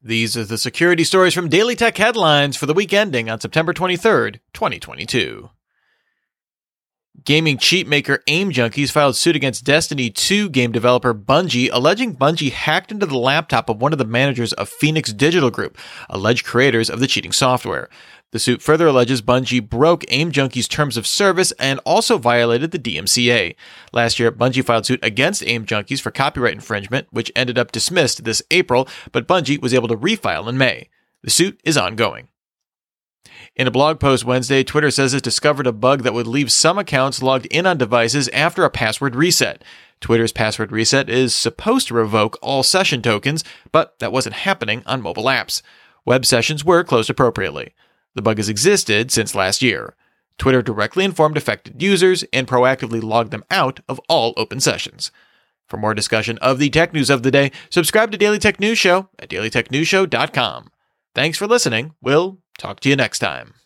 These are the security stories from Daily Tech Headlines for the week ending on September 23rd, 2022. Gaming cheat maker Aim Junkies filed suit against Destiny 2 game developer Bungie, alleging Bungie hacked into the laptop of one of the managers of Phoenix Digital Group, alleged creators of the cheating software. The suit further alleges Bungie broke Aim Junkies' terms of service and also violated the DMCA. Last year, Bungie filed suit against Aim Junkies for copyright infringement, which ended up dismissed this April, but Bungie was able to refile in May. The suit is ongoing. In a blog post Wednesday, Twitter says it discovered a bug that would leave some accounts logged in on devices after a password reset. Twitter's password reset is supposed to revoke all session tokens, but that wasn't happening on mobile apps. Web sessions were closed appropriately. The bug has existed since last year. Twitter directly informed affected users and proactively logged them out of all open sessions. For more discussion of the tech news of the day, subscribe to Daily Tech News Show at dailytechnewsshow.com. Thanks for listening. We'll talk to you next time.